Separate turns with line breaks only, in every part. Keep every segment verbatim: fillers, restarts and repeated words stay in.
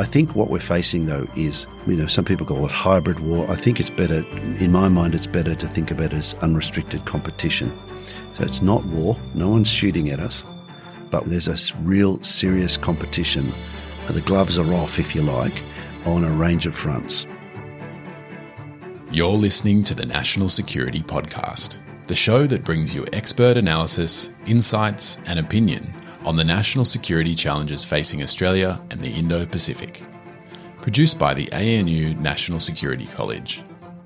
I think what we're facing, though, is, you know, some people call it hybrid war. I think it's better, in my mind, it's better to think about it as unrestricted competition. So it's not war, no one's shooting at us, but there's a real serious competition. The gloves are off, if you like, on a range of fronts.
You're listening to the National Security Podcast, the show that brings you expert analysis, insights, and opinion on the national security challenges facing Australia and the Indo-Pacific. Produced by the A N U National Security College.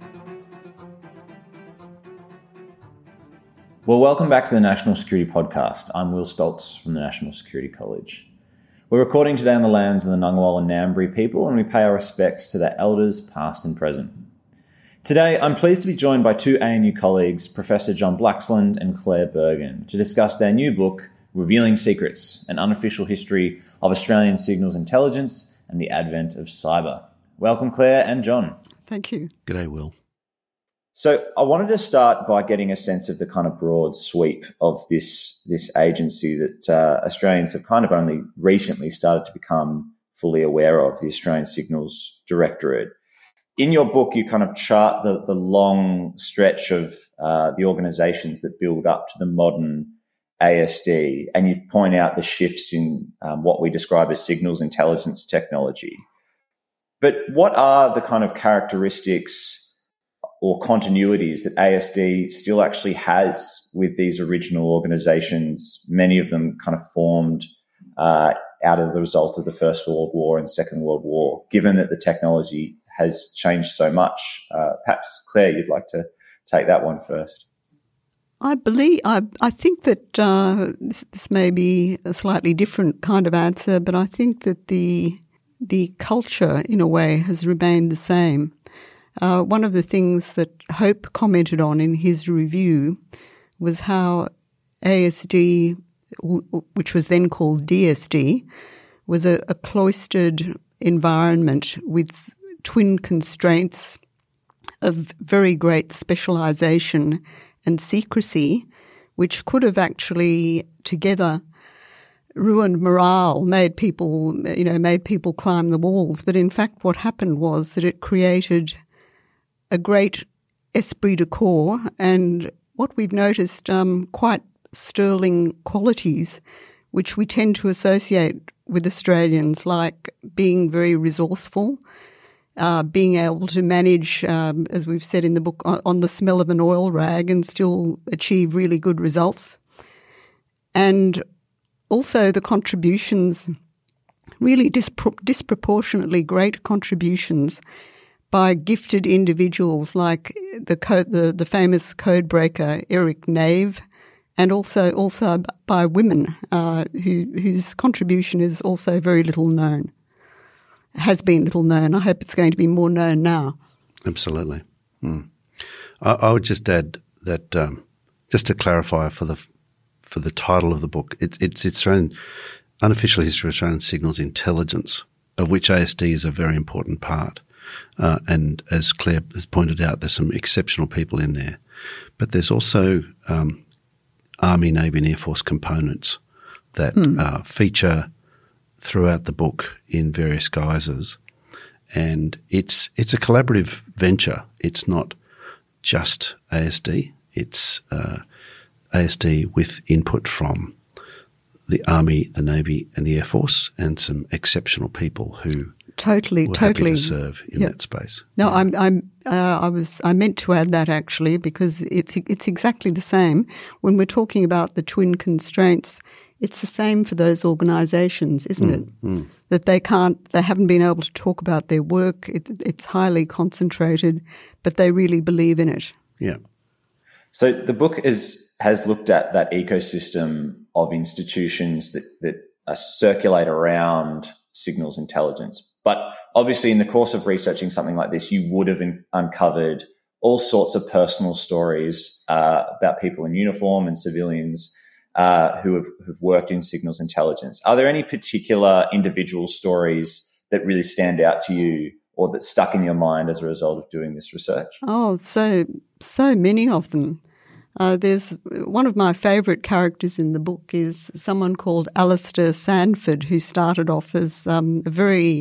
Well, welcome back to the National Security Podcast. I'm Will Stoltz from the National Security College. We're recording today on the lands of the Ngunnawal and Ngambri people, and we pay our respects to their elders, past and present. Today, I'm pleased to be joined by two A N U colleagues, Professor John Blaxland and Claire Bergen, to discuss their new book, Revealing Secrets, An Unofficial History of Australian Signals Intelligence and the Advent of Cyber. Welcome, Claire and John.
Thank you.
G'day, Will.
So I wanted to start by getting a sense of the kind of broad sweep of this, this agency that uh, Australians have kind of only recently started to become fully aware of, the Australian Signals Directorate. In your book, you kind of chart the, the long stretch of uh, the organisations that build up to the modern A S D, and you point out the shifts in um, what we describe as signals intelligence technology. But what are the kind of characteristics or continuities that A S D still actually has with these original organisations, many of them kind of formed uh, out of the result of the First World War and Second World War, given that the technology has changed so much? Uh, perhaps, Claire, you'd like to take that one first.
I believe, I, I think that uh, this, this may be a slightly different kind of answer, but I think that the the culture, in a way, has remained the same. Uh, one of the things that Hope commented on in his review was how A S D, which was then called D S D, was a, a cloistered environment with twin constraints of very great specialisation and secrecy, which could have actually together ruined morale, made people, you know, made people climb the walls. But in fact, what happened was that it created a great esprit de corps and what we've noticed, um, quite sterling qualities, which we tend to associate with Australians, like being very resourceful, Uh, being able to manage, um, as we've said in the book, on, on the smell of an oil rag and still achieve really good results. And also the contributions, really dispro- disproportionately great contributions by gifted individuals like the code, the, the famous code breaker Eric Nave, and also also by women uh, who, whose contribution is also very little known. Has been little known. I hope it's going to be more known now.
Absolutely. Hmm. I, I would just add that, um, just to clarify for the for the title of the book, it, it's its own unofficial history of Australian signals intelligence, of which A S D is a very important part. Uh, and as Claire has pointed out, there's some exceptional people in there, but there's also um, Army, Navy, and Air Force components that hmm. uh, feature throughout the book in various guises, and it's it's a collaborative venture. It's not just A S D. It's uh, A S D with input from the Army, the Navy, and the Air Force, and some exceptional people who
totally,
were
totally
happy to serve in
yep.
that space.
No,
yeah.
I'm, I'm, uh, I was, I meant to add that actually because it's it's exactly the same when we're talking about the twin constraints. It's the same for those organisations, isn't mm, it? Mm. That they can't, they haven't been able to talk about their work. It, it's highly concentrated, but they really believe in it.
Yeah.
So the book is has looked at that ecosystem of institutions that that uh, circulate around signals intelligence. But obviously, in the course of researching something like this, you would have in, uncovered all sorts of personal stories uh, about people in uniform and civilians Uh, who have, have worked in signals intelligence. Are there any particular individual stories that really stand out to you or that stuck in your mind as a result of doing this research?
Oh, so so many of them. Uh, there's one of my favourite characters in the book is someone called Alistair Sanford, who started off as um, a very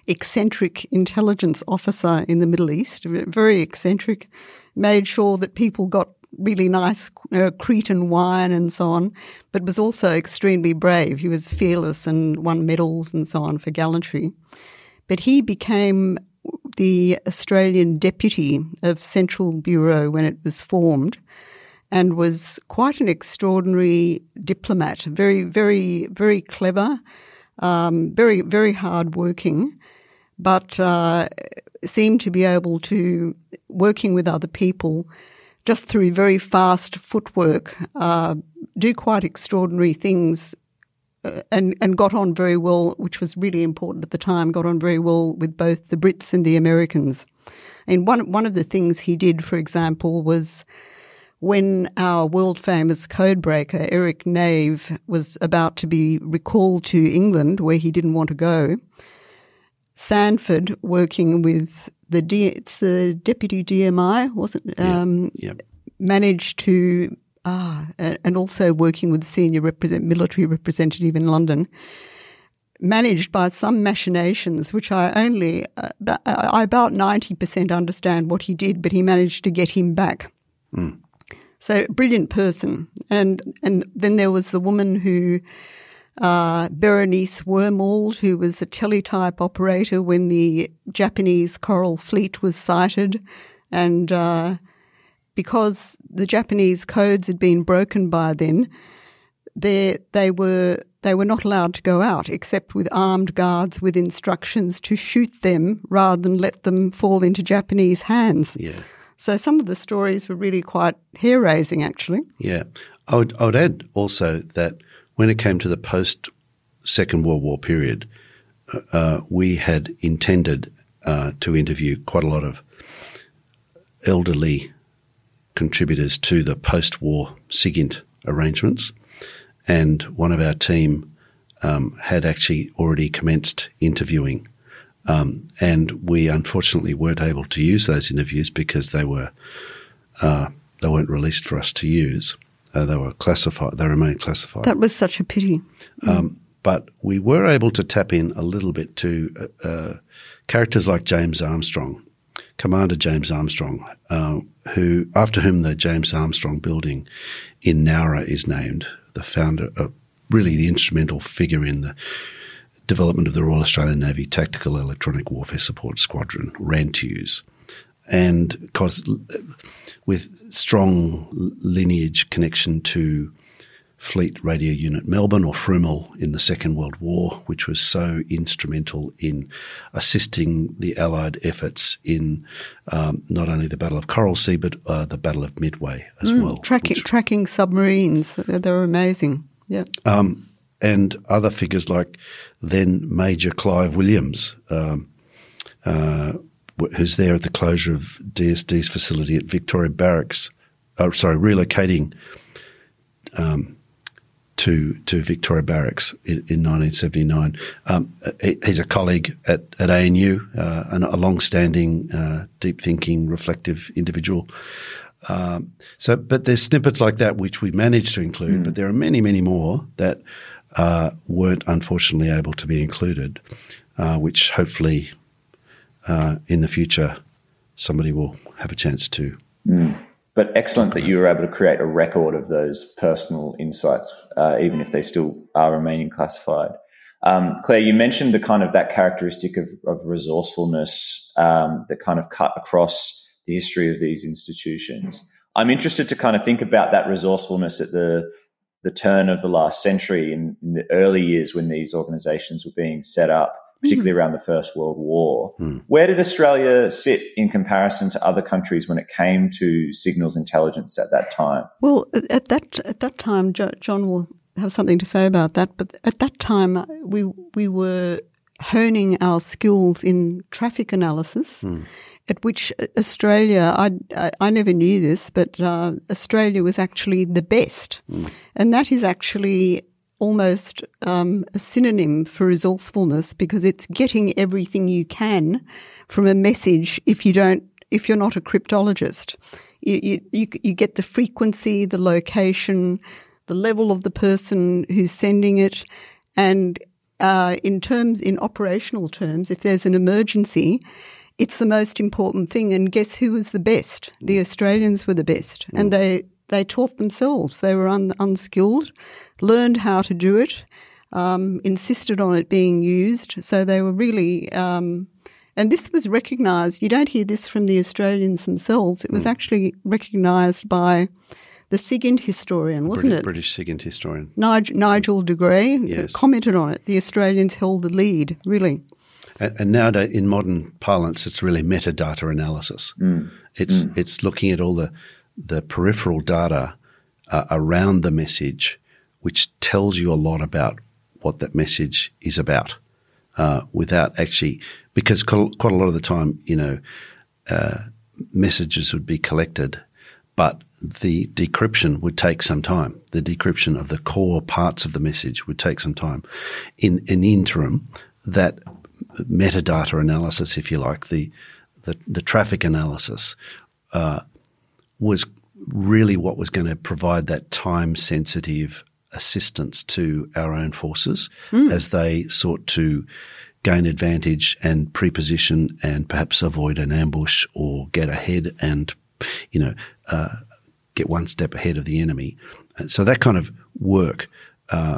eccentric intelligence officer in the Middle East, very eccentric, made sure that people got really nice uh, Cretan wine and so on, but was also extremely brave. He was fearless and won medals and so on for gallantry. But he became the Australian deputy of Central Bureau when it was formed, and was quite an extraordinary diplomat, very, very, very clever, um, very, very hard-working, but uh, seemed to be able to, working with other people, just through very fast footwork, uh, do quite extraordinary things, uh, and, and got on very well, which was really important at the time, got on very well with both the Brits and the Americans. And one, one of the things he did, for example, was when our world-famous codebreaker, Eric Nave, was about to be recalled to England, where he didn't want to go, Sanford, working with the D, it's the deputy D M I, wasn't it?
Yeah.
Um,
Yep.
managed to, ah, and also working with the senior represent, military representative in London, managed by some machinations, which I only, uh, I about ninety percent understand what he did, but he managed to get him back.
Mm.
So, brilliant person. And and then there was the woman who, uh, Berenice Wormald, who was a teletype operator when the Japanese Coral Fleet was sighted. And uh, because the Japanese codes had been broken by then, they, they were they were not allowed to go out except with armed guards with instructions to shoot them rather than let them fall into Japanese hands.
Yeah.
So some of the stories were really quite hair-raising, actually.
Yeah. I would, I would add also that when it came to the post-Second World War period, uh, we had intended uh, to interview quite a lot of elderly contributors to the post-war SIGINT arrangements, and one of our team um, had actually already commenced interviewing. Um, and we unfortunately weren't able to use those interviews because they were uh, they weren't released for us to use. Uh, they were classified. They remained classified.
That was such a pity.
Um, but we were able to tap in a little bit to uh, uh, characters like James Armstrong, Commander James Armstrong, uh, who after whom the James Armstrong Building in Nowra is named. The founder, uh, really the instrumental figure in the development of the Royal Australian Navy Tactical Electronic Warfare Support Squadron, RANTUs, and of course with strong lineage connection to Fleet Radio Unit Melbourne, or FRUMEL, in the Second World War, which was so instrumental in assisting the Allied efforts in um, not only the Battle of Coral Sea but uh, the Battle of Midway as
Mm,
well.
tracking,
which,
tracking submarines, they they were amazing. Yeah.
um, and other figures like then Major Clive Williams, um, uh, who's there at the closure of D S D's facility at Victoria Barracks, uh, sorry, relocating um, to to Victoria Barracks in, in nineteen seventy-nine. Um, he, he's a colleague at, at A N U, uh, and a long-standing, uh, deep-thinking, reflective individual. Um, so, but there's snippets like that which we managed to include, mm. but there are many, many more that uh, weren't unfortunately able to be included, uh, which hopefully uh, in the future somebody will have a chance to.
Mm. But excellent that you were able to create a record of those personal insights, uh, even if they still are remaining classified. Um, Claire, you mentioned the kind of that characteristic of, of resourcefulness um, that kind of cut across the history of these institutions. I'm interested to kind of think about that resourcefulness at the the turn of the last century, in, in the early years when these organizations were being set up, particularly mm. around the First World War. Mm. Where did Australia sit in comparison to other countries when it came to signals intelligence at that time?
Well, at that at that time, John will have something to say about that, but at that time we we were honing our skills in traffic analysis, mm. at which Australia, I, I, I never knew this, but uh, Australia was actually the best. Mm. And that is actually almost um, a synonym for resourcefulness, because it's getting everything you can from a message if you don't, if you're not a cryptologist. You, you, you, you get the frequency, the location, the level of the person who's sending it, and uh, in terms, in operational terms, if there's an emergency, it's the most important thing. And guess who was the best? The Australians were the best. Mm. And they, they taught themselves. They were un, unskilled, learned how to do it, um, insisted on it being used. So they were really, um, and this was recognised. You don't hear this from the Australians themselves. It was mm. actually recognised by the SIGINT historian, wasn't
British,
it?
British SIGINT historian.
Nigel, Nigel de Grey
yes.
commented on it. The Australians held the lead, really.
And, and nowadays, in modern parlance, it's really metadata analysis. Mm. It's mm. it's looking at all the the peripheral data uh, around the message, which tells you a lot about what that message is about, uh, without actually – because quite a lot of the time, you know, uh, messages would be collected, but the decryption would take some time. The decryption of the core parts of the message would take some time. In, in the interim, that metadata analysis, if you like, the the, the traffic analysis uh, was really what was going to provide that time-sensitive assistance to our own forces mm. as they sought to gain advantage and preposition and perhaps avoid an ambush or get ahead and, you know, uh, get one step ahead of the enemy. So that kind of work, uh,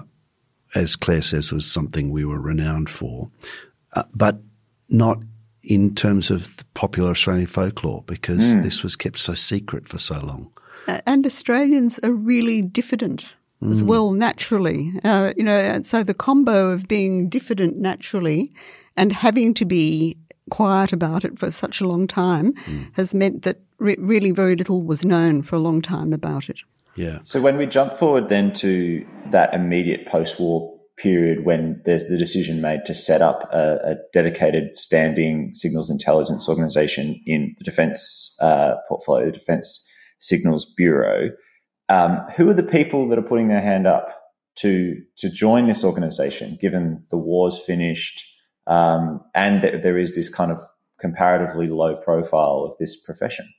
as Claire says, was something we were renowned for, uh, but not in terms of the popular Australian folklore, because mm. this was kept so secret for so long.
And Australians are really diffident as mm. well, naturally. Uh, you know, and so the combo of being diffident naturally and having to be quiet about it for such a long time mm. has meant that re- really very little was known for a long time about it.
Yeah.
So when we jump forward then to that immediate post-war period when there's the decision made to set up a, a dedicated standing signals intelligence organisation in the Defence uh, portfolio, the Defence Signals Bureau, um, who are the people that are putting their hand up to to join this organisation, given the war's finished um, and that there is this kind of comparatively low profile of this profession?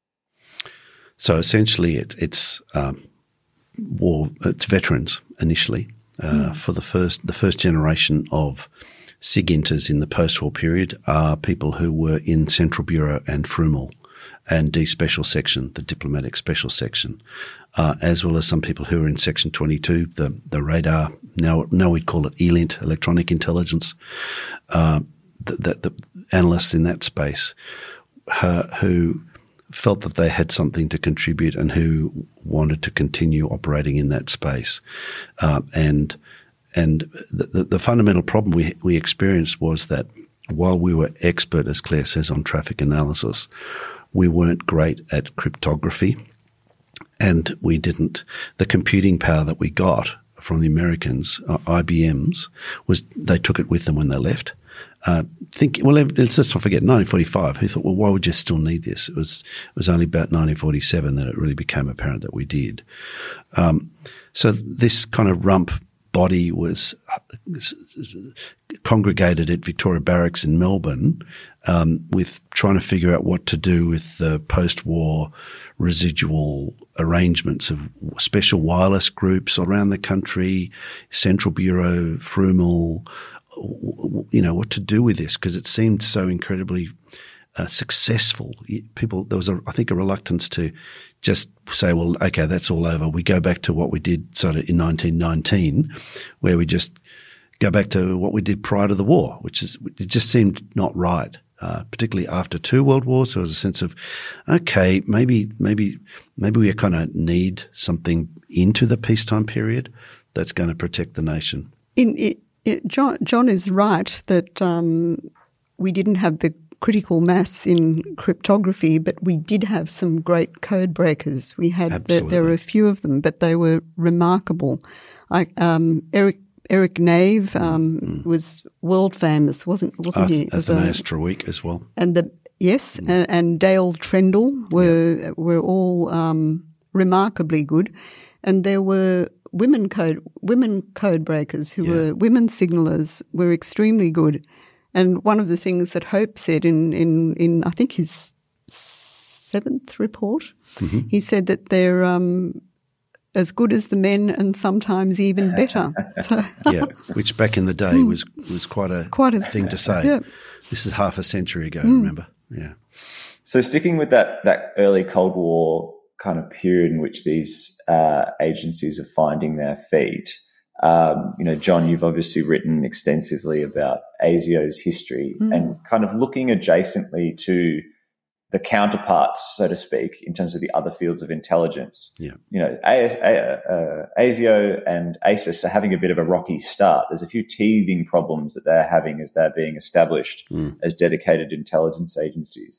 So essentially it, it's um, war, it's veterans initially. Uh, mm. For the first, the first generation of SIGINTers in the post-war period are people who were in Central Bureau and F R U M L and D Special Section, the Diplomatic Special Section, uh, as well as some people who are in Section twenty-two, the, the radar, now, now we'd call it E L I N T, Electronic Intelligence, uh, the, the, the analysts in that space uh, who felt that they had something to contribute and who wanted to continue operating in that space. Uh, and and the, the, the fundamental problem we we experienced was that while we were expert, as Claire says, on traffic analysis, we weren't great at cryptography, and we didn't – the computing power that we got from the Americans, uh, I B Ms, was they took it with them when they left. Uh, think well. Let's just not forget nineteen forty-five. Who thought, well, why would you still need this? It was it was only about nineteen forty-seven that it really became apparent that we did. Um, so this kind of rump body was congregated at Victoria Barracks in Melbourne, um, with trying to figure out what to do with the post-war residual arrangements of special wireless groups around the country, Central Bureau, F R U M L. You know, what to do with this, because it seemed so incredibly uh, successful. People, there was, a, I think, a reluctance to just say, well, okay, that's all over. We go back to what we did sort of in nineteen nineteen, where we just go back to what we did prior to the war, which is, it just seemed not right. Uh, particularly after two world wars, there was a sense of, okay, maybe, maybe, maybe we kind of need something into the peacetime period that's going to protect the nation.
In it. It, John, John is right that um, we didn't have the critical mass in cryptography, but we did have some great code breakers. We had the, there were a few of them, but they were remarkable. Like um, Eric Eric Nave um, mm. was world famous, wasn't wasn't
uh,
he?
As an Astroweek as well.
And the yes, mm. and, and Dale Trendle were yep. were all um, remarkably good, and there were. Women code women code breakers who yeah. were women signallers were extremely good, and one of the things that Hope said in in, in I think his seventh report, mm-hmm. he said that their um, as good as the men and sometimes even better. So,
yeah, which back in the day was was quite a
quite a
thing to say.
Yeah.
This is half a century ago, mm. remember? Yeah.
So sticking with that that early Cold War kind of period in which these uh, agencies are finding their feet, um, you know, John, you've obviously written extensively about ASIO's history mm. and kind of looking adjacently to the counterparts, so to speak, in terms of the other fields of intelligence.
Yeah.
You know, A- A- uh, ASIO and ASIS are having a bit of a rocky start. There's a few teething problems that they're having as they're being established mm. as dedicated intelligence agencies.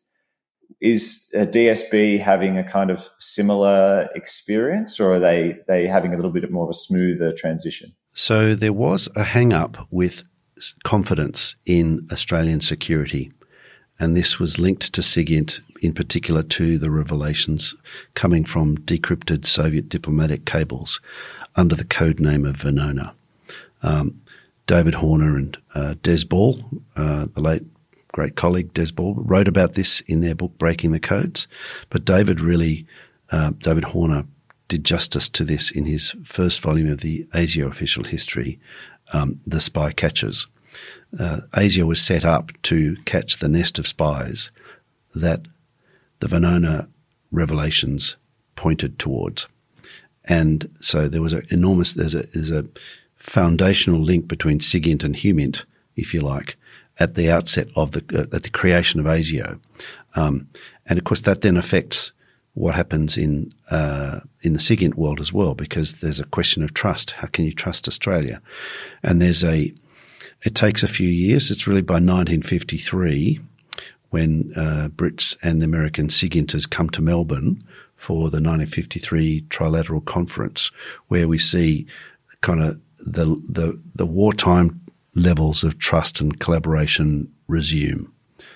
Is uh, D S B having a kind of similar experience, or are they, they having a little bit more of a smoother transition?
So there was a hang-up with confidence in Australian security, and this was linked to SIGINT, in particular to the revelations coming from decrypted Soviet diplomatic cables under the code name of Venona. Um, David Horner and uh, Des Ball, uh, the late great colleague Des Ball, wrote about this in their book Breaking the Codes. But David really, uh, David Horner did justice to this in his first volume of the ASIO official history, um, The Spy Catchers. Uh, ASIO was set up to catch the nest of spies that the Venona revelations pointed towards. And so there was an enormous, there's a, there's a foundational link between SIGINT and HUMINT, if you like, at the outset of the uh, at the creation of ASIO, um, and of course that then affects what happens in uh, in the SIGINT world as well, because there's a question of trust. How can you trust Australia? And there's a it takes a few years. It's really by nineteen fifty-three when uh, Brits and the American SIGINTers come to Melbourne for the nineteen fifty-three Trilateral Conference, where we see kind of the the the wartime levels of trust and collaboration resume.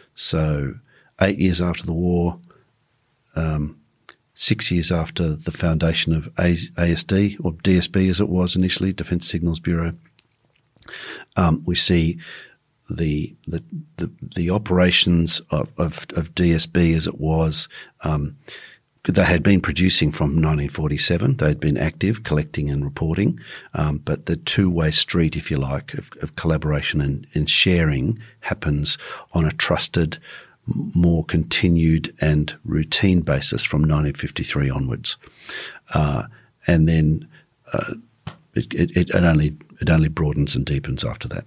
So eight years after the war, um, six years after the foundation of A S D, or D S B as it was initially, Defence Signals Bureau, um, we see the the the, the operations of, of, of D S B as it was. Um, They had been producing from nineteen forty-seven. They had been active, collecting and reporting. Um, but the two-way street, if you like, of, of collaboration and, and sharing happens on a trusted, more continued and routine basis from nineteen fifty-three onwards. Uh, and then uh, it, it, it only it only broadens and deepens after that.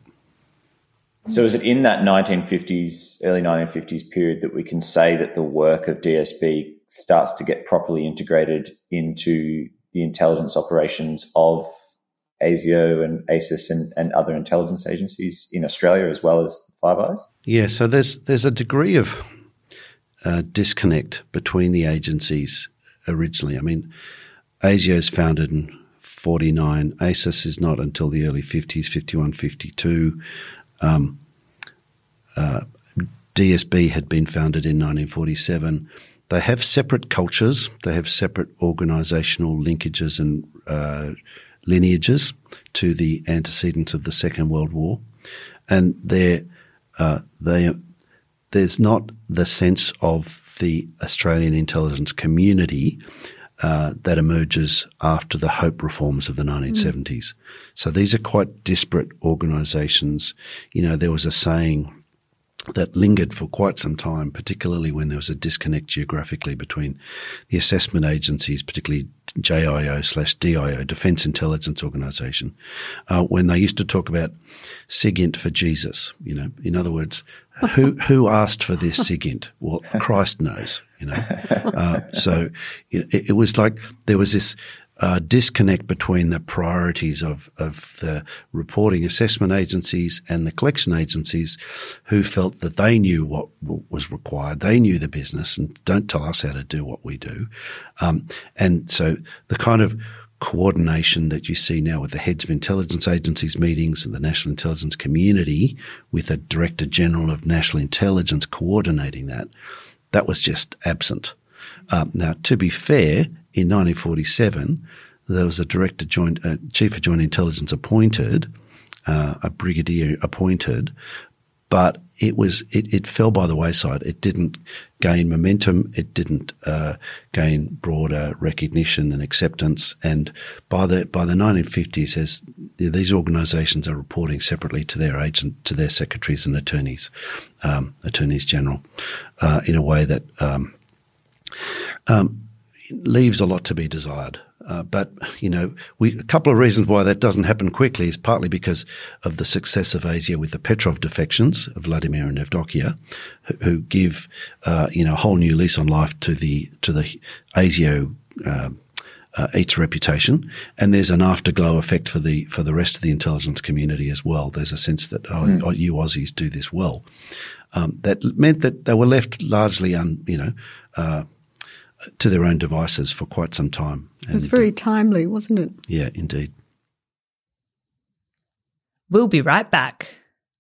So is it in that nineteen fifties, early nineteen fifties period that we can say that the work of D S B starts to get properly integrated into the intelligence operations of ASIO and ASIS and, and other intelligence agencies in Australia as well as Five Eyes? Yeah,
so there's there's a degree of uh, disconnect between the agencies originally. I mean, ASIO is founded in forty-nine. ASIS is not until the early fifties, fifty-one, fifty-two. Um, uh, D S B had been founded in nineteen forty-seven. They have separate cultures. They have separate organisational linkages and uh, lineages to the antecedents of the Second World War, and they're, uh, they there's not the sense of the Australian intelligence community uh, that emerges after the Hope reforms of the nineteen seventies. Mm. So these are quite disparate organisations. You know, there was a saying that lingered for quite some time, particularly when there was a disconnect geographically between the assessment agencies, particularly J I O slash D I O, Defence Intelligence Organisation, uh, when they used to talk about SIGINT for Jesus. You know, in other words, who who asked for this SIGINT? Well, Christ knows. You know, uh, so it, it was like there was this Uh, disconnect between the priorities of, of the reporting assessment agencies and the collection agencies, who felt that they knew what w- was required. They knew the business and don't tell us how to do what we do. Um, and so the kind of coordination that you see now with the heads of intelligence agencies meetings and the national intelligence community with a director general of national intelligence coordinating that, that was just absent. Um, now, to be fair, in nineteen forty-seven, there was a director joint, uh, chief of joint intelligence appointed, uh, a brigadier appointed, but it was it, it fell by the wayside. It didn't gain momentum. It didn't uh, gain broader recognition and acceptance. And by the by the nineteen fifties, as these organisations are reporting separately to their agent, to their secretaries and attorneys, um, attorneys general, uh, in a way that um, um, leaves a lot to be desired. Uh, but, you know, we, a couple of reasons why that doesn't happen quickly is partly because of the success of ASIO with the Petrov defections of Vladimir and Evdokia, who, who give, uh, you know, a whole new lease on life to the, to the ASIO, uh, uh, its reputation. And there's an afterglow effect for the, for the rest of the intelligence community as well. There's a sense that, oh, mm. oh you Aussies do this well. Um, that meant that they were left largely un, you know, uh, to their own devices for quite some time.
It was and, very timely, wasn't it?
Yeah, indeed.
We'll be right back.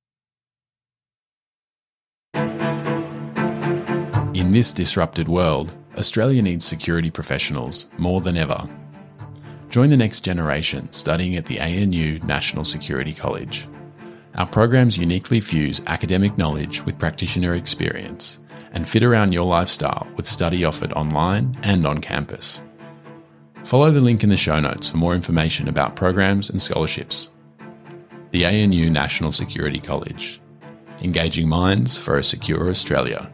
In this disrupted world, Australia needs security professionals more than ever. Join the next generation studying at the A N U National Security College. Our programs uniquely fuse academic knowledge with practitioner experience and fit around your lifestyle with study offered online and on campus. Follow the link in the show notes for more information about programs and scholarships. The A N U National Security College. Engaging minds for a secure Australia.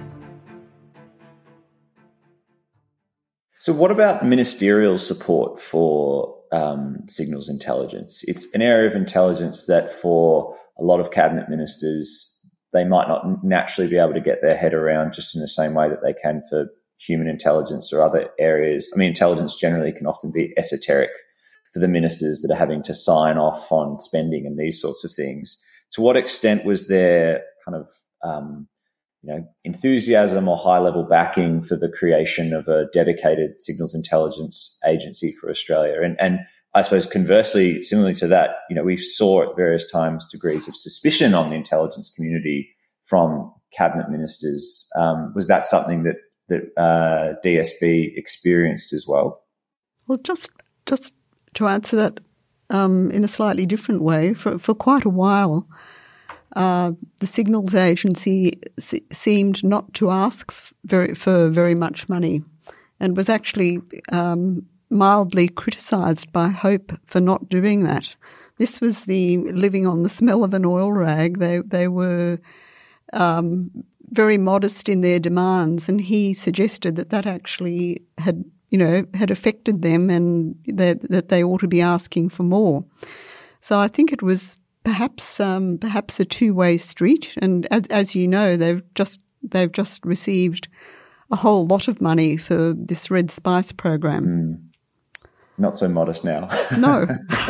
So what about ministerial support for um, signals intelligence? It's an area of intelligence that for a lot of cabinet ministers, they might not naturally be able to get their head around just in the same way that they can for human intelligence or other areas. I mean, intelligence generally can often be esoteric for the ministers that are having to sign off on spending and these sorts of things. To what extent was there kind of, um, you know, enthusiasm or high-level backing for the creation of a dedicated signals intelligence agency for Australia? And, and I suppose conversely, similarly to that, you know, we saw at various times degrees of suspicion on the intelligence community from cabinet ministers. Um, was that something that that uh, D S B experienced as well?
Well, just just to answer that um, in a slightly different way, for for quite a while, uh, the Signals Agency se- seemed not to ask f- very for very much money, and was actually um, mildly criticised by Hope for not doing that. This was the living on the smell of an oil rag. They they were um, very modest in their demands, and he suggested that that actually had you know had affected them, and that that they ought to be asking for more. So I think it was perhaps um, perhaps a two-way street. And as, as you know, they've just they've just received a whole lot of money for this Red Spice program.
Mm. Not so modest now.
No.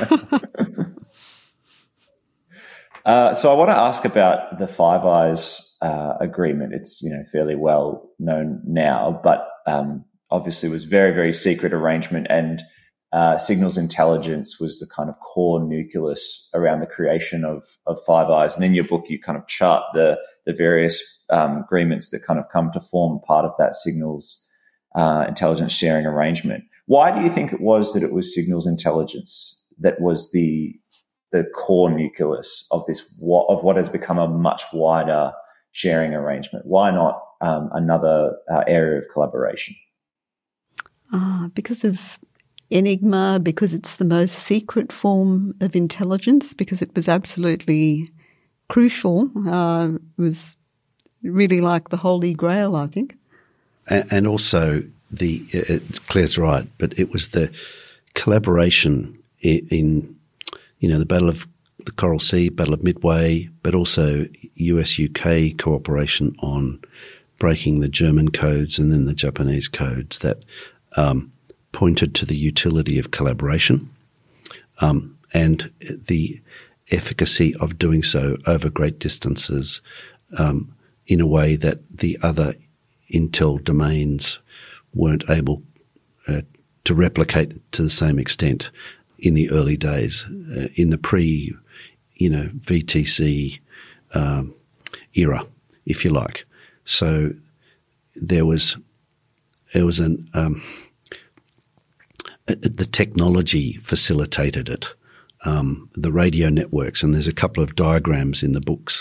uh, so I want to ask about the Five Eyes uh, agreement. It's, you know, fairly well known now, but um, obviously was very, very secret arrangement, and uh, signals intelligence was the kind of core nucleus around the creation of, of Five Eyes. And in your book, you kind of chart the, the various um, agreements that kind of come to form part of that signals uh, intelligence sharing arrangement. Why do you think it was that it was signals intelligence that was the the core nucleus of this of what has become a much wider sharing arrangement? Why not um, another uh, area of collaboration?
Ah, because of Enigma, because it's the most secret form of intelligence, because it was absolutely crucial. Uh, it was really like the Holy Grail, I think.
And, and also, the uh, Claire's right, but it was the collaboration in, in, you know, the Battle of the Coral Sea, Battle of Midway, but also U S U K cooperation on breaking the German codes and then the Japanese codes that um, pointed to the utility of collaboration um, and the efficacy of doing so over great distances um, in a way that the other intel domains weren't able uh, to replicate to the same extent in the early days, uh, in the pre, you know, V T C um, era, if you like. So there was, there was an um, the technology facilitated it, um, the radio networks, and there's a couple of diagrams in the books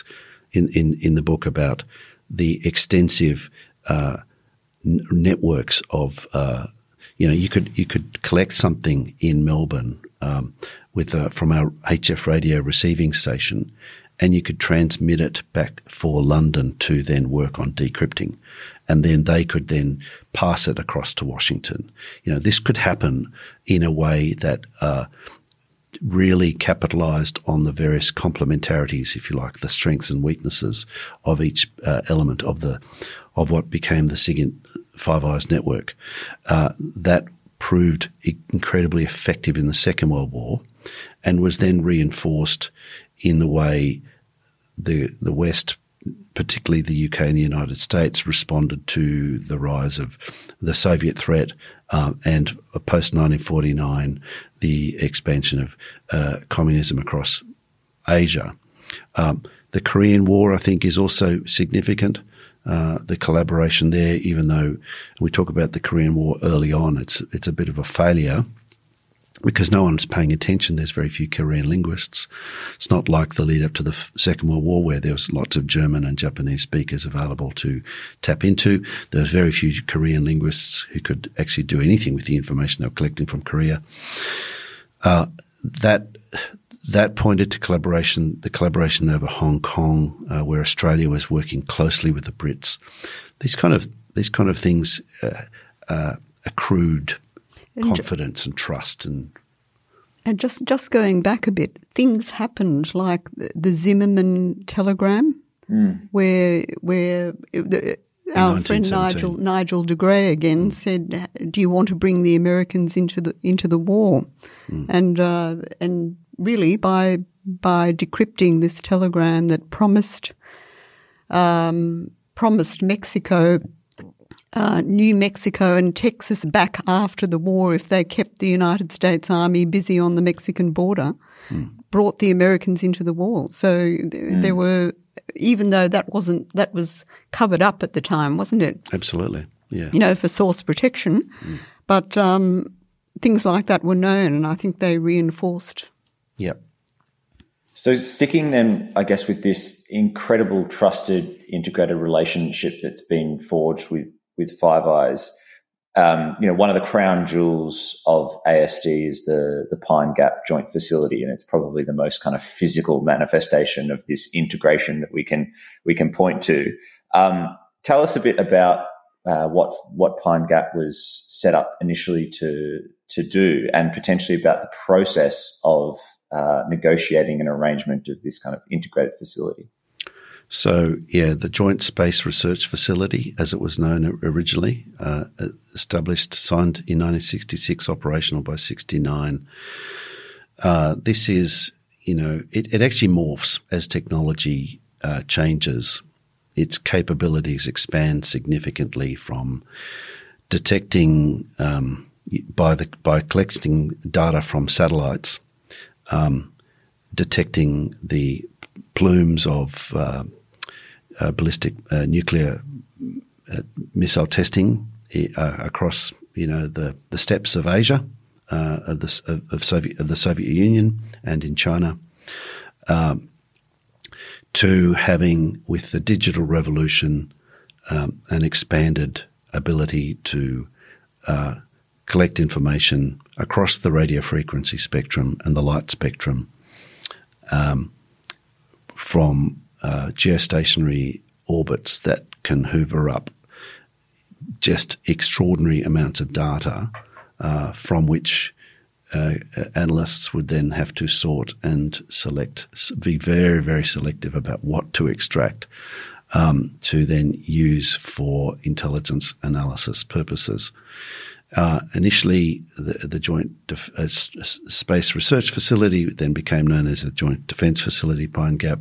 in, in, in the book about the extensive uh, n- networks of, uh, you know, you could you could collect something in Melbourne um, with uh, from our H F radio receiving station, and you could transmit it back for London to then work on decrypting. And then they could then pass it across to Washington. You know, this could happen in a way that uh, really capitalized on the various complementarities, if you like, the strengths and weaknesses of each uh, element of the of what became the SIGINT Five Eyes network. Uh, that proved incredibly effective in the Second World War, and was then reinforced in the way the the West, particularly the U K and the United States, responded to the rise of the Soviet threat um, and post nineteen forty-nine, the expansion of uh, communism across Asia. Um, the Korean War, I think, is also significant. Uh, the collaboration there, even though we talk about the Korean War early on, it's it's a bit of a failure, because no one's paying attention. There's very few Korean linguists. It's not like the lead up to the Second World War, where there was lots of German and Japanese speakers available to tap into. There was very few Korean linguists who could actually do anything with the information they were collecting from Korea. Uh, that that pointed to collaboration, the collaboration over Hong Kong, uh, where Australia was working closely with the Brits. These kind of these kind of things uh, uh, accrued confidence and trust. And
and just just going back a bit, things happened like the, the Zimmerman telegram, mm. where where the, our friend Nigel Nigel de Grey again mm. said, "Do you want to bring the Americans into the into the war?" Mm. And uh, and really by by decrypting this telegram that promised um, promised Mexico. Uh, New Mexico and Texas back after the war if they kept the United States Army busy on the Mexican border, mm. brought the Americans into the war. So th- mm. there were, even though that wasn't, that was covered up at the time, wasn't it?
Absolutely, yeah.
You know, for source protection. Mm. But um, things like that were known, and I think they reinforced.
Yep.
So sticking then, I guess, with this incredible trusted integrated relationship that's been forged with with Five Eyes, um, you know, one of the crown jewels of A S D is the the Pine Gap Joint Facility, and it's probably the most kind of physical manifestation of this integration that we can we can point to. Um, tell us a bit about uh, what what Pine Gap was set up initially to to do, and potentially about the process of uh, negotiating an arrangement of this kind of integrated facility.
So, yeah, the Joint Space Research Facility, as it was known originally, uh, established, signed in nineteen sixty-six, operational by sixty-nine. Uh, this is, you know, it, it actually morphs as technology uh, changes. Its capabilities expand significantly from detecting um, by the by collecting data from satellites, um, detecting the plumes of uh, Uh, ballistic uh, nuclear uh, missile testing uh, across, you know, the, the steppes of Asia, uh, of the of, of Soviet of the Soviet Union and in China, um, to having, with the digital revolution, um, an expanded ability to uh, collect information across the radio frequency spectrum and the light spectrum, um, from Uh, geostationary orbits that can hoover up just extraordinary amounts of data uh, from which uh, analysts would then have to sort and select, be very, very selective about what to extract um, to then use for intelligence analysis purposes. Uh, initially, the, the Joint Def- uh, Space Research Facility then became known as the Joint Defence Facility, Pine Gap.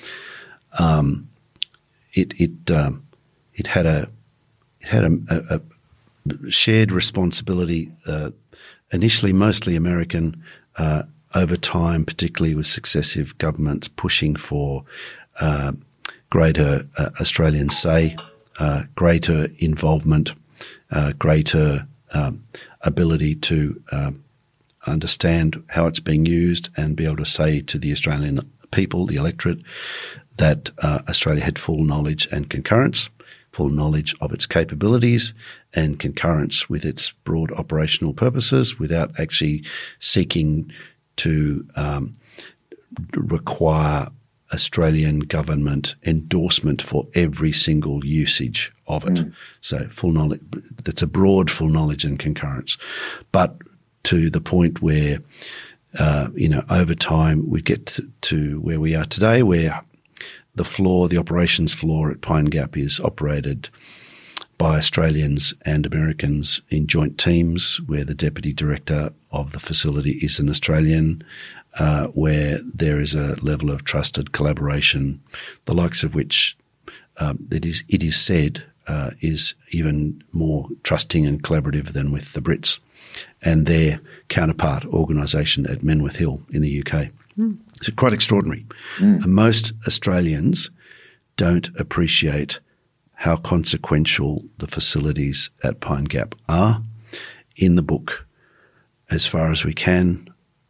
Um, it it um, it had a it had a, a, a shared responsibility. Uh, initially, mostly American. Uh, over time, particularly with successive governments pushing for uh, greater uh, Australian say, uh, greater involvement, uh, greater um, ability to uh, understand how it's being used and be able to say to the Australian people, the electorate, that uh, Australia had full knowledge and concurrence, full knowledge of its capabilities and concurrence with its broad operational purposes without actually seeking to um, require Australian government endorsement for every single usage of it. Mm. So full knowledge, that's a broad full knowledge and concurrence. But to the point where, uh, you know, over time we get to, to where we are today, where the floor, the operations floor at Pine Gap is operated by Australians and Americans in joint teams, where the deputy director of the facility is an Australian, uh, where there is a level of trusted collaboration, the likes of which um, it is it is said uh, is even more trusting and collaborative than with the Brits and their counterpart organisation at Menwith Hill in the U K. Mm. It's quite extraordinary. Mm. And most Australians don't appreciate how consequential the facilities at Pine Gap are. In the book, as far as we can,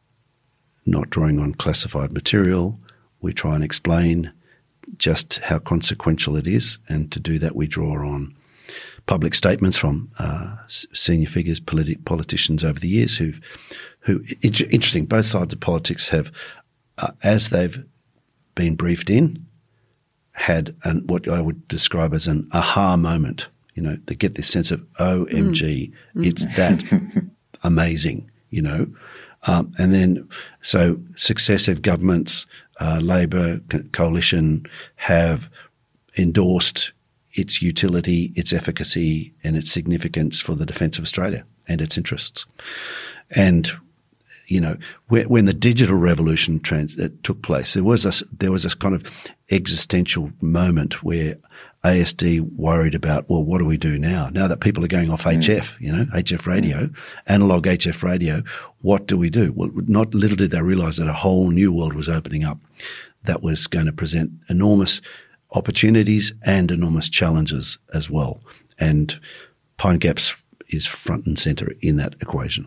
not drawing on classified material, we try and explain just how consequential it is, and to do that we draw on public statements from uh, senior figures, politi- politicians over the years who've, who, it, interesting, both sides of politics have, uh, as they've been briefed in, had an, what I would describe as an aha moment. You know, they get this sense of, O M G, mm. it's that amazing, you know. Um, and then, so successive governments, uh, Labor, co- coalition, have endorsed its utility, its efficacy, and its significance for the defence of Australia and its interests. And, you know, when the digital revolution trans- took place, there was a, there was a kind of existential moment where A S D worried about, well, what do we do now? Now that people are going off mm. H F, you know, H F radio, mm. analog H F radio, what do we do? Well, not little did they realise that a whole new world was opening up that was going to present enormous opportunities and enormous challenges as well. And Pine Gap's is front and centre in that equation.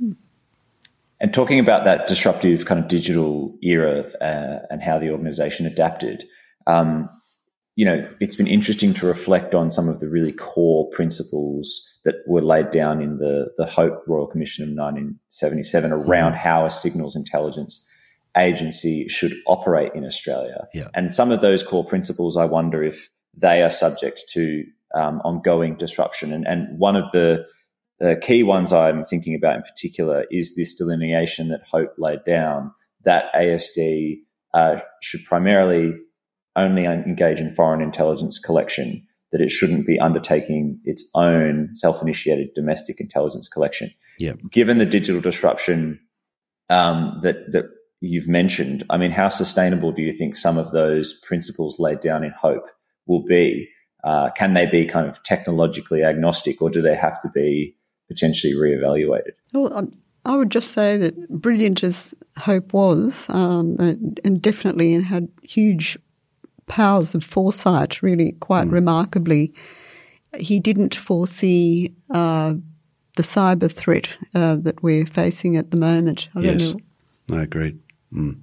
And talking about that disruptive kind of digital era uh, and how the organisation adapted, um, you know, it's been interesting to reflect on some of the really core principles that were laid down in the, the Hope Royal Commission of nineteen seventy-seven around mm. how a signals intelligence agency should operate in Australia.
Yeah.
And some of those core principles, I wonder if they are subject to um, ongoing disruption. And, and one of the, the key ones I'm thinking about in particular is this delineation that Hope laid down, that A S D uh, should primarily only engage in foreign intelligence collection, that it shouldn't be undertaking its own self-initiated domestic intelligence collection.
Yep.
Given the digital disruption um, that, that you've mentioned, I mean, how sustainable do you think some of those principles laid down in Hope will be? Uh, can they be kind of technologically agnostic, or do they have to be potentially reevaluated?
Well, I would just say that brilliant as Hope was, um, and, and definitely had huge powers of foresight, really quite mm. remarkably, he didn't foresee uh, the cyber threat uh, that we're facing at the moment. I
yes,
don't know.
I agree. Mm.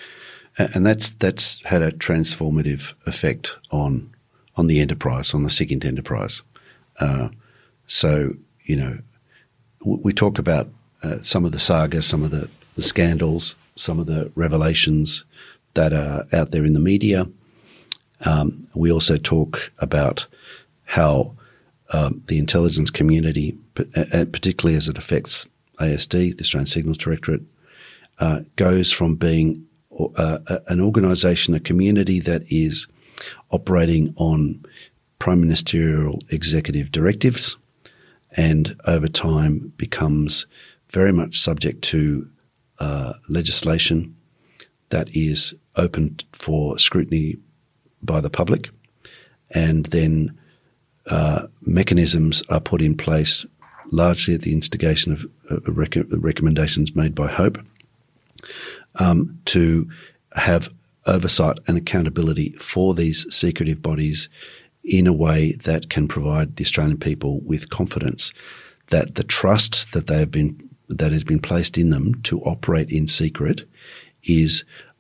And that's that's had a transformative effect on on the enterprise, on the SIGINT enterprise. Uh, so, you know, w- we talk about uh, some of the sagas, some of the, the scandals, some of the revelations that are out there in the media. Um, we also talk about how um, the intelligence community, uh, particularly as it affects A S D, the Australian Signals Directorate, uh, goes from being uh, an organisation, a community that is operating on prime ministerial executive directives, and over time becomes very much subject to uh, legislation that is open for scrutiny by the public, and then uh, mechanisms are put in place largely at the instigation of uh, rec- recommendations made by Hope um, to have oversight and accountability for these secretive bodies in a way that can provide the Australian people with confidence that the trust that they have been that has been placed in them to operate in secret is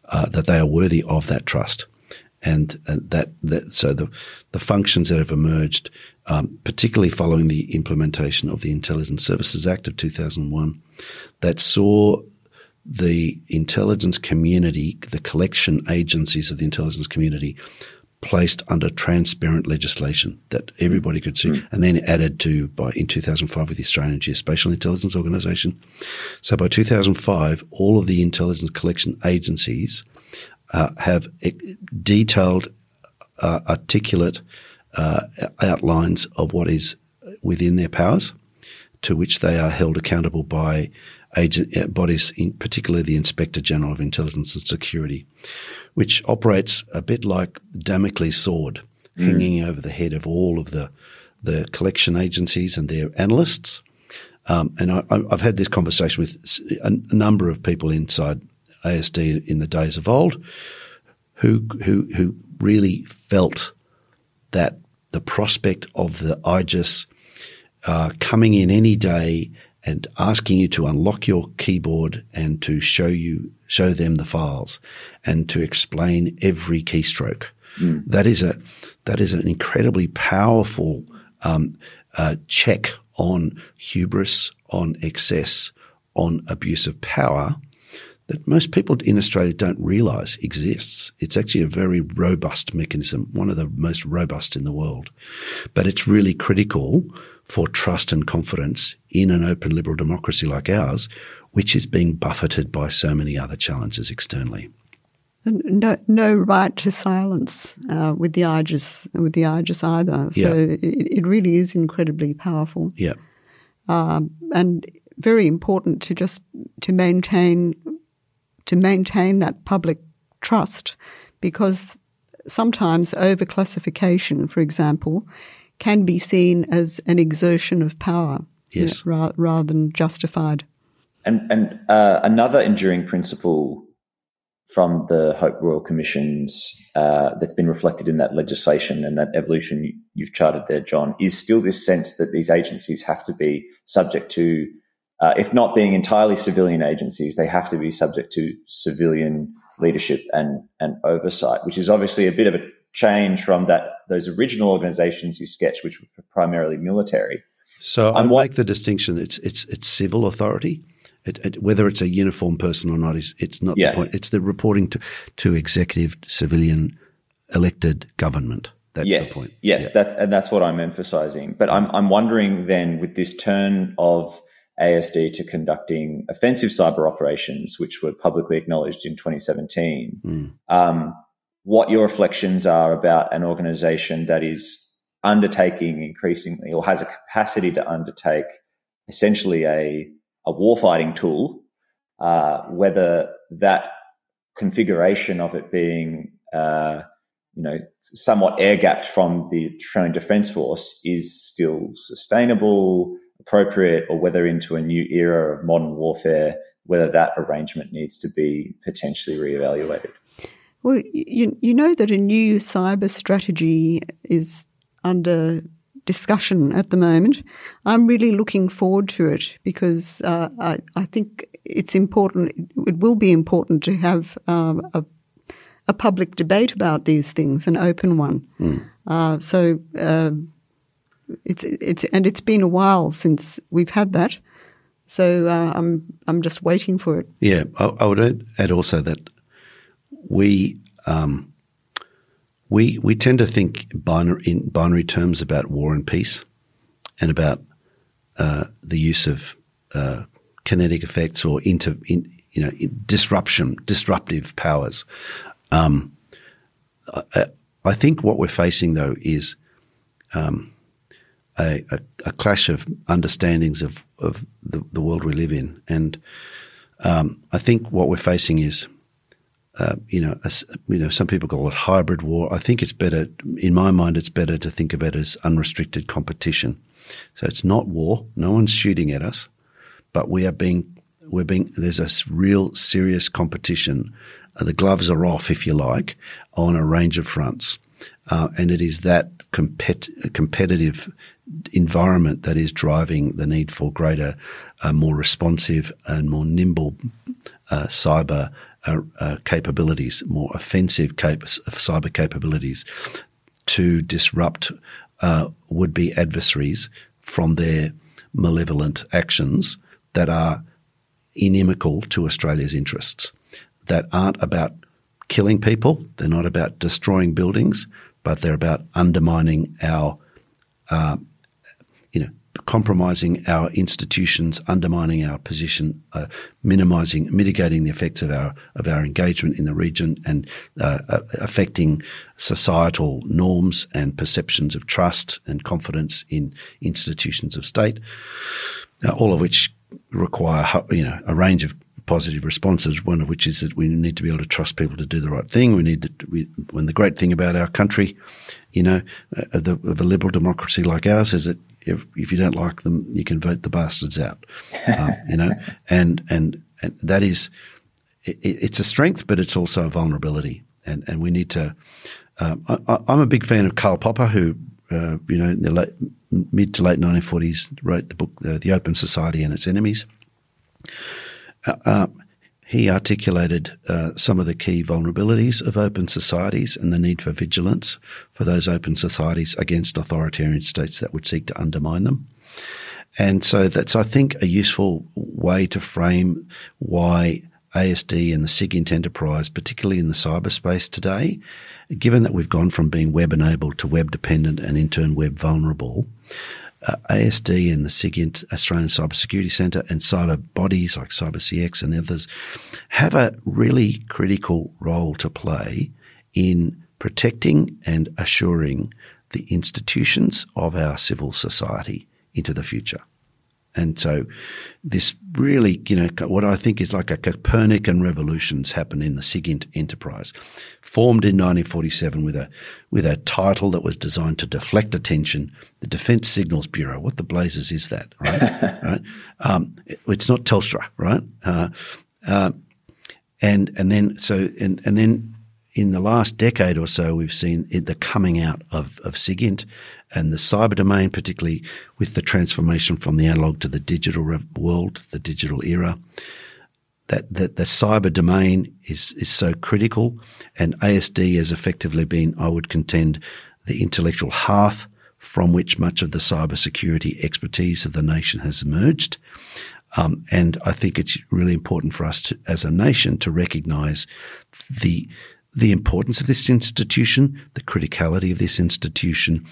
uh, that they are worthy of that trust. And, and that, that so the the functions that have emerged, um, particularly following the implementation of the Intelligence Services Act of two thousand one, that saw the intelligence community, the collection agencies of the intelligence community, placed under transparent legislation that everybody could see, mm. and then added to by in two thousand five with the Australian Geospatial Intelligence Organisation. So by two thousand five, all of the intelligence collection agencies uh, have detailed, uh, articulate uh, outlines of what is within their powers, to which they are held accountable by agent bodies, in particular the Inspector General of Intelligence and Security, which operates a bit like Damocles' sword mm. hanging over the head of all of the the collection agencies and their analysts. Um, and I, I've had this conversation with a, a number of people inside A S D in the days of old, who who who really felt that the prospect of the I G I S uh, coming in any day and asking you to unlock your keyboard and to show you, show them the files and to explain every keystroke. Mm. That is a, that is an incredibly powerful, um, uh, check on hubris, on excess, on abuse of power that most people in Australia don't realise exists. It's actually a very robust mechanism, one of the most robust in the world. But it's really critical for trust and confidence in an open liberal democracy like ours, which is being buffeted by so many other challenges externally.
No, no right to silence uh, with the I G I S, with the I G I S either. So
Yeah.
it, it really is incredibly powerful.
Yeah.
Um, and very important to just to maintain to maintain that public trust, because sometimes overclassification, for example, can be seen as an exertion of power,
Yes.
you know, ra- rather than justified.
And, and uh, another enduring principle from the Hope Royal Commissions uh, that's been reflected in that legislation and that evolution you, you've charted there, John, is still this sense that these agencies have to be subject to, uh, if not being entirely civilian agencies, they have to be subject to civilian leadership and, and oversight, which is obviously a bit of a change from that those original organisations you sketched, which were primarily military.
So I
And what-
make the distinction. It's it's it's civil authority. It, it, whether it's a uniformed person or not is it's not
Yeah.
the point. It's the reporting to, to executive civilian elected government. That's
yes,
the point.
Yes,
Yeah.
that's and that's what I'm emphasising. But I'm I'm wondering then, with this turn of A S D to conducting offensive cyber operations, which were publicly acknowledged in twenty seventeen,
Mm.
um, what your reflections are about an organisation that is undertaking increasingly or has a capacity to undertake essentially a a warfighting tool, uh, whether that configuration of it being, uh, you know, somewhat air-gapped from the Australian Defence Force is still sustainable, appropriate, or whether into a new era of modern warfare, whether that arrangement needs to be potentially reevaluated.
Well, you you know that a new cyber strategy is under discussion at the moment. I'm really looking forward to it because uh, I, I think it's important, it will be important to have um, a, a public debate about these things, an open one. Mm. Uh, so uh, it's it's and it's been a while since we've had that. So uh, I'm I'm just waiting for it.
Yeah, I, I would add also that we um, we we tend to think binary, in binary terms about war and peace, and about uh, the use of uh, kinetic effects or inter, in, you know disruption, disruptive powers. Um, I, I think what we're facing though is um, a, a, a clash of understandings of of the, the world we live in, and um, I think what we're facing is. Uh, you know, a, you know, some people call it hybrid war. I think it's better, in my mind, it's better to think of it as unrestricted competition. So it's not war. No one's shooting at us, but we are being, we're being, there's a real serious competition. Uh, the gloves are off, if you like, on a range of fronts. Uh, and it is that compet- competitive environment that is driving the need for greater, uh, more responsive and more nimble uh, cyber uh, uh, capabilities, more offensive cap- cyber capabilities to disrupt uh, would-be adversaries from their malevolent actions that are inimical to Australia's interests, that aren't about killing people, they're not about destroying buildings, but they're about undermining our, uh, you know, compromising our institutions, undermining our position, uh, minimising, mitigating the effects of our of our engagement in the region, and uh, uh, affecting societal norms and perceptions of trust and confidence in institutions of state, uh, all of which require, you know, a range of positive responses, one of which is that we need to be able to trust people to do the right thing. We need to, we, when the great thing about our country, you know, uh, the, of a liberal democracy like ours is that if, if you don't like them, you can vote the bastards out, um, you know, and, and, and that is, it, it's a strength, but it's also a vulnerability. And, and we need to, um, I, I'm a big fan of Karl Popper, who, uh, you know, in the late, mid to late nineteen forties wrote the book, uh, The Open Society and Its Enemies. Uh, uh, he articulated uh, some of the key vulnerabilities of open societies and the need for vigilance for those open societies against authoritarian states that would seek to undermine them. And so that's, I think, a useful way to frame why A S D and the SIGINT enterprise, particularly in the cyberspace today, given that we've gone from being web-enabled to web-dependent and in turn web-vulnerable, Uh, A S D and the SIGINT, Australian Cybersecurity Centre, and cyber bodies like CyberCX and others have a really critical role to play in protecting and assuring the institutions of our civil society into the future. And so this really, you know, what I think is like a Copernican revolution's happened in the SIGINT enterprise, formed in nineteen forty-seven with a with a title that was designed to deflect attention, the Defence Signals Bureau. What the blazes is that, right? right? Um, it, it's not Telstra, right? Uh, uh, and and then so and and then in the last decade or so, we've seen it, the coming out of of SIGINT and the cyber domain, particularly with the transformation from the analog to the digital world, the digital era. That, that the cyber domain is, is so critical, and A S D has effectively been, I would contend, the intellectual hearth from which much of the cybersecurity expertise of the nation has emerged. Um, and I think it's really important for us to, as a nation, to recognise the the importance of this institution, the criticality of this institution,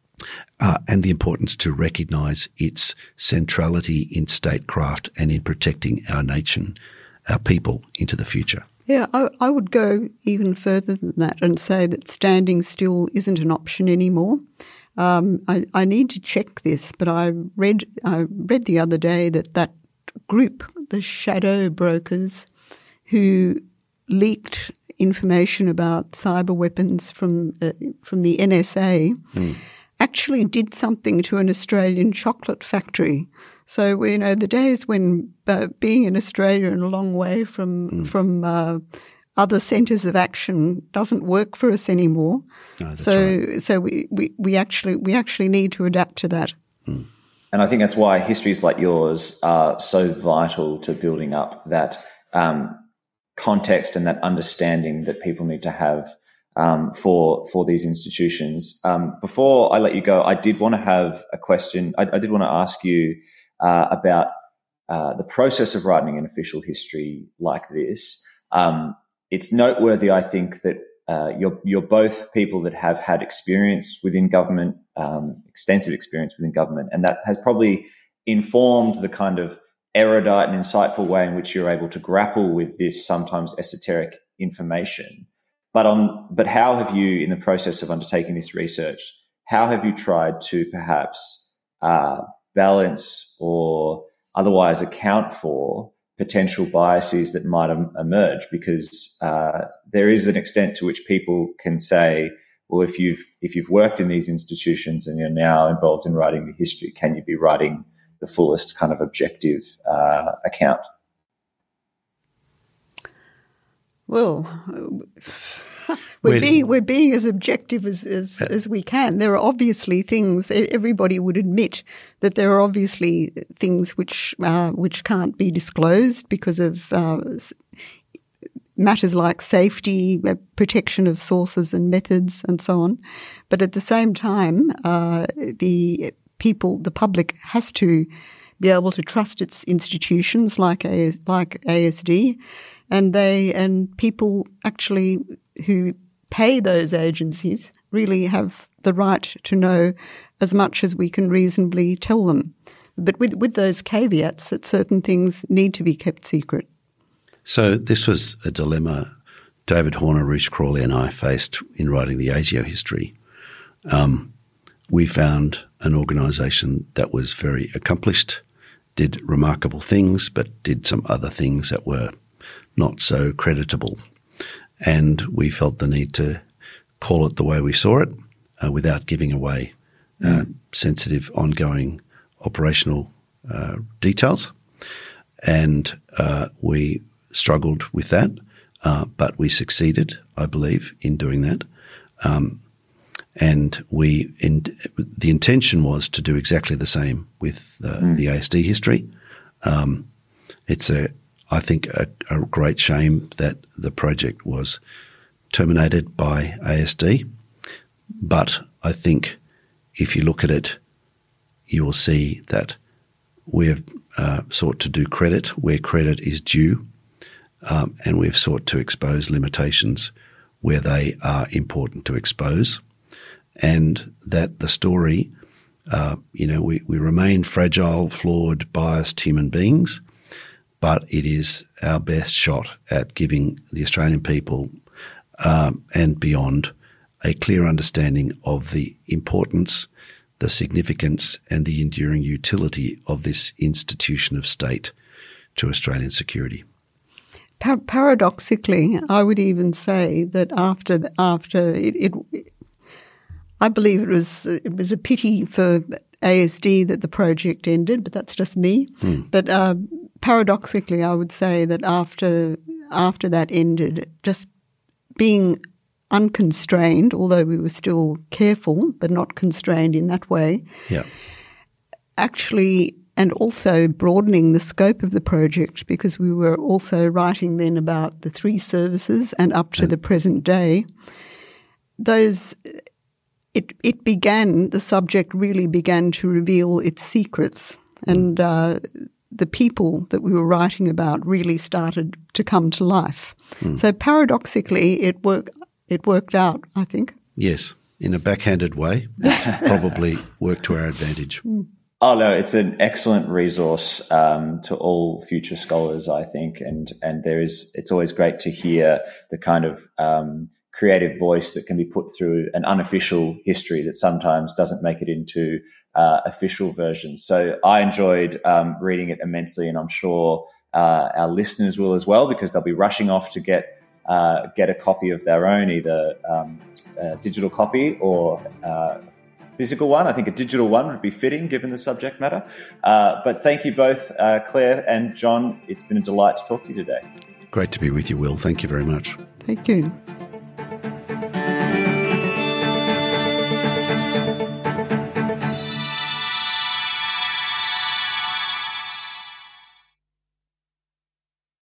Uh, and the importance to recognise its centrality in statecraft and in protecting our nation, our people into the future.
Yeah, I, I would go even further than that and say that standing still isn't an option anymore. Um, I, I need to check this, but I read I read the other day that that group, the shadow brokers, who leaked information about cyber weapons from uh, from the N S A. Mm. actually did something to an Australian chocolate factory. So, you know, the days when uh, being in Australia and a long way from mm. from uh, other centres of action doesn't work for us anymore. No, that's so, right. so we, we, we actually we actually need to adapt to that.
Mm. And I think that's why histories like yours are so vital to building up that um, context and that understanding that people need to have Um, for for these institutions. Um, before I let you go, I did want to have a question. I, I did want to ask you uh, about uh, the process of writing an official history like this. Um, it's noteworthy, I think, that uh, you're you're both people that have had experience within government, um, extensive experience within government, and that has probably informed the kind of erudite and insightful way in which you're able to grapple with this sometimes esoteric information. But on, but how have you, in the process of undertaking this research, how have you tried to perhaps uh, balance or otherwise account for potential biases that might em- emerge? Because uh, there is an extent to which people can say, well, if you've if you've worked in these institutions and you're now involved in writing the history, can you be writing the fullest kind of objective uh, account?
Well, we're being we're being as objective as, as as we can. There are obviously things. Everybody would admit that there are obviously things which uh, which can't be disclosed because of uh, matters like safety, uh, protection of sources and methods, and so on. But at the same time, uh, the people, the public, has to be able to trust its institutions like A S, like A S D, and they and people actually who pay those agencies really have the right to know as much as we can reasonably tell them, but with with those caveats that certain things need to be kept secret.
So this was a dilemma David Horner, Roosh Crawley and I faced in writing the ASIO history. Um, we found an organisation that was very accomplished, did remarkable things, but did some other things that were not so creditable. And we felt the need to call it the way we saw it uh, without giving away uh, mm. sensitive, ongoing operational uh, details. And uh, we struggled with that, uh, but we succeeded, I believe, in doing that. Um, and we, in, the intention was to do exactly the same with uh, mm. the A S D history. Um, it's a, I think, a, a great shame that the project was terminated by A S D. But I think if you look at it, you will see that we have uh, sought to do credit where credit is due, um, and we've sought to expose limitations where they are important to expose, and that the story, uh, you know, we, we remain fragile, flawed, biased human beings, but it is our best shot at giving the Australian people um, and beyond a clear understanding of the importance, the significance and the enduring utility of this institution of state to Australian security.
Par- paradoxically, I would even say that after the, after it, it, I believe it was it was a pity for A S D that the project ended, but that's just me. Mm. But uh, paradoxically, I would say that after after that ended, just being unconstrained, although we were still careful, but not constrained in that way.
Yeah.
Actually, and also broadening the scope of the project, because we were also writing then about the three services and up to yeah. the present day. Those, it it began, the subject really began to reveal its secrets, and uh, the people that we were writing about really started to come to life. Mm. So paradoxically, it worked. It worked out, I think.
Yes, in a backhanded way, it probably worked to our advantage.
Oh, no, it's an excellent resource um, to all future scholars, I think. And and there is, it's always great to hear the kind of um, creative voice that can be put through an unofficial history that sometimes doesn't make it into uh, official versions. So I enjoyed um, reading it immensely, and I'm sure uh, our listeners will as well, because they'll be rushing off to get Uh, get a copy of their own, either um, a digital copy or uh, physical one. I think a digital one would be fitting given the subject matter. Uh, but thank you both, uh, Claire and John. It's been a delight to talk to you today.
Great to be with you, Will. Thank you very much.
Thank you.